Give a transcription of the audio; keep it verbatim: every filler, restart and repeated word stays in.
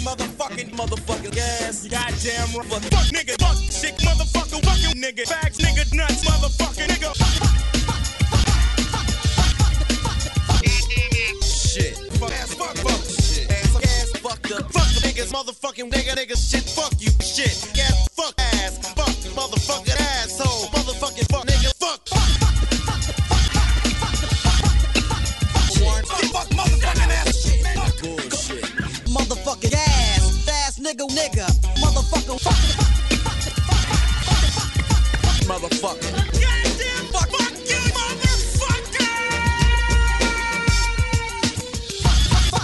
motherfucking motherfucking gas. Goddamn right. Fuck nigga, fuck shit, motherfucker, fucking nigga. Facts, nigga, nuts, motherfucking nigga. Shit. Fuck ass, fuck, fuck shit. Ass, fuck ass, fuck the, fuck the niggas, motherfucking nigga, nigga, shit, fuck you, shit. Ass, fuck ass, fuck motherfucking asshole, motherfucking fuck nigga, fuck. Fuck motherfucking ass shit. Fuck bullshit. Motherfucking ass, ass nigga, nigga, motherfucker, motherfucker.